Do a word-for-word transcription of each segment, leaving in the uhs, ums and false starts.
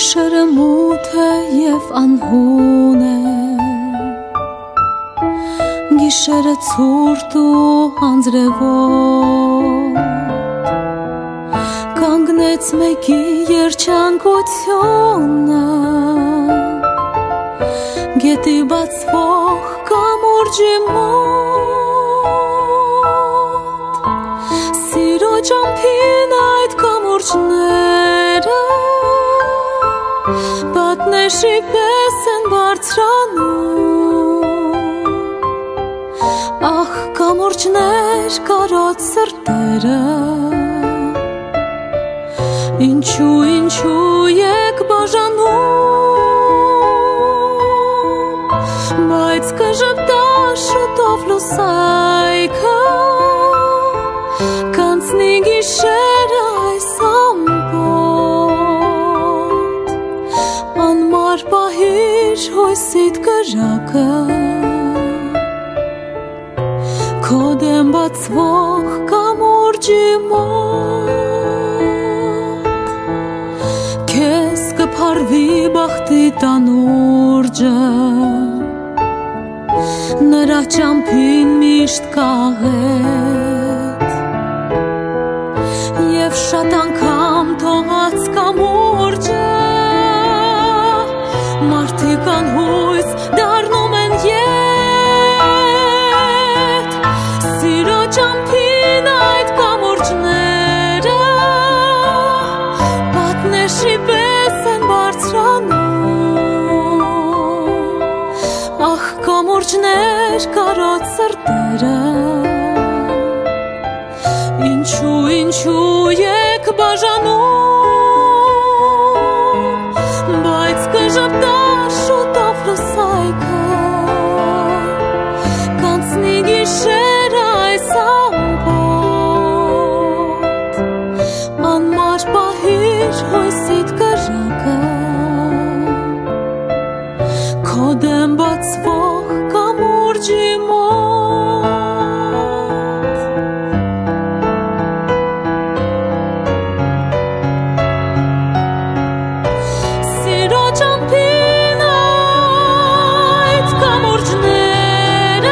Գիշերը մութ է և անհուն է, գիշերը ցուրտ ու անձրևոտ, կանգնեց մեկի երջանկությունը գետի բացվող կամուրջի մոտ, սիրո ճամփին այդ կամուրջները պատնեշի պես են բարձրանում, ախ կամուրջներ կարոտ սրտերը, ինչու ինչու եք բաժանում, բայց կժպտա շուտով լուսայքը, կանցնի գիշերը այս ամպոտ, անմար պահիր հույսիդ կրակը, քո դեմ բացվող կամուրջի մոտ, քեզ կփարվի բախտի տանուրջը, նրա ճամփին միշտ կաղեց, և շատ անգամ թողած կամուրջը, մարդիկ անհույս դառնում են ետ, սիրո ճամփին այդ կամուրջները պատնեշի պես են բարձրանում, ախ կամուրջներ կարոտ սրտերը, ինչու ինչու եք բաժանում, բայց կժպտա շուտով լուսայքը, կանցնի գիշերը այս ամպոտ, անմար պահիր հույսիդ կրակը, քո դեմ բացվող կամուրջի մոտ, սիրո ճամփին այդ կամուրջները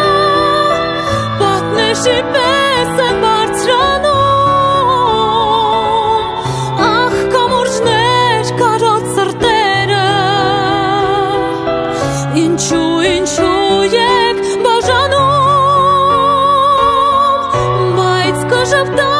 պատնեշի պես են բարձրանում, ախ կամուրջներ կարոտ սրտերը, ինչու ինչու եք բաժանում, բայց կժպտա